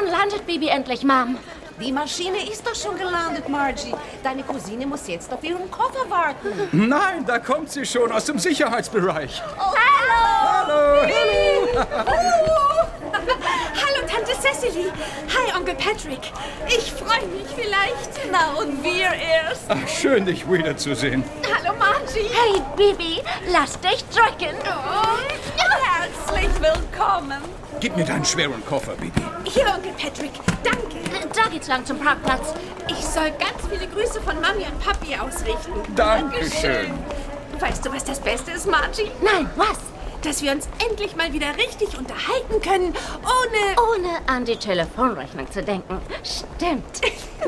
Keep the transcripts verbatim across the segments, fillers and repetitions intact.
Wann landet Bibi endlich, Mom? Die Maschine ist doch schon gelandet, Margie. Deine Cousine muss jetzt auf ihren Koffer warten. Nein, da kommt sie schon aus dem Sicherheitsbereich. Oh, hallo! Hallo! Hallo! Hallo, Tante Cecily. Hi, Onkel Patrick. Ich freue mich vielleicht. Na, und wir erst. Ach, schön, dich wiederzusehen. Hallo, Margie. Hey, Bibi, lass dich drücken. Oh, Herzlich willkommen. Gib mir deinen schweren Koffer, Bibi. hier, Onkel Patrick. Danke. Da geht's lang zum Parkplatz. Ich soll ganz viele Grüße von Mami und Papi ausrichten. Dankeschön. Weißt du, was das Beste ist, Margie? Nein, was? Dass wir uns endlich mal wieder richtig unterhalten können, ohne... Ohne an die Telefonrechnung zu denken. Stimmt.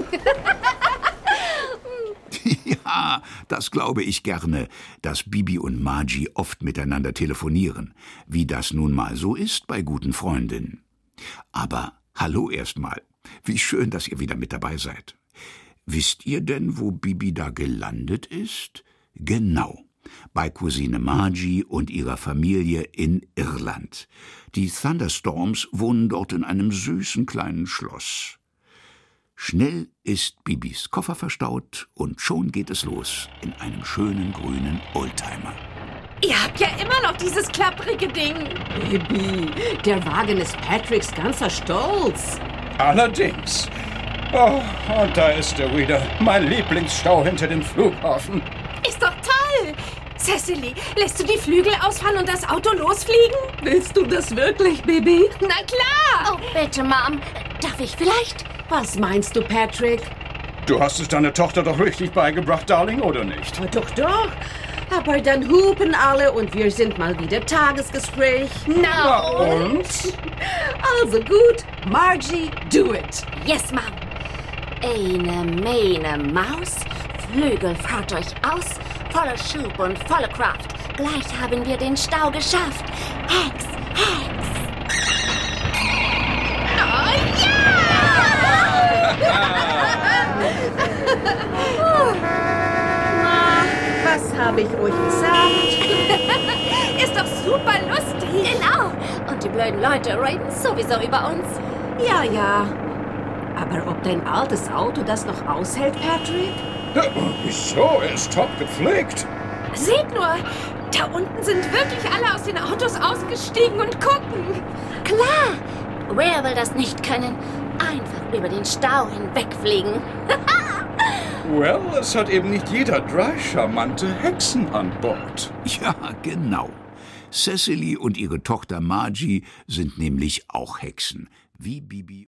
Ja, das glaube ich gerne, dass Bibi und Margie oft miteinander telefonieren, wie das nun mal so ist bei guten Freundinnen. Aber hallo erstmal. Wie schön, dass ihr wieder mit dabei seid. Wisst ihr denn, wo Bibi da gelandet ist? Genau, bei Cousine Margie und ihrer Familie in Irland. Die Thunderstorms wohnen dort in einem süßen kleinen Schloss. Schnell ist Bibis Koffer verstaut und schon geht es los in einem schönen grünen Oldtimer. Ihr habt ja immer noch dieses klapprige Ding. Baby, der Wagen ist Patricks ganzer Stolz. Allerdings. Oh, und da ist er wieder. Mein Lieblingsstau hinter dem Flughafen. Ist doch toll. Cecily, lässt du die Flügel ausfahren und das Auto losfliegen? Willst du das wirklich, Baby? Na klar. Oh, bitte, Mom. Darf ich vielleicht? Was meinst du, Patrick? Du hast es deiner Tochter doch richtig beigebracht, Darling, oder nicht? Oh, doch, doch. Aber dann hupen alle und wir sind mal wieder Tagesgespräch. Na und? Also gut, Margie, do it. Yes, Mom. Eine Mähne Maus, Flügel fahrt euch aus, voller Schub und volle Kraft. Gleich haben wir den Stau geschafft. Hex, Hex. Oh ja! Na, was habe ich euch gesagt? Ist doch super lustig. Genau. Und die blöden Leute reden sowieso über uns. Ja, ja. Aber ob dein altes Auto das noch aushält, Patrick? Ja, wieso? Er ist top gepflegt. Seht nur, da unten sind wirklich alle aus den Autos ausgestiegen und gucken. Klar. Wer will das nicht können? Einfach über den Stau hinwegfliegen. Well, es hat eben nicht jeder drei charmante Hexen an Bord. Ja, genau. Cecily und ihre Tochter Margie sind nämlich auch Hexen, wie Bibi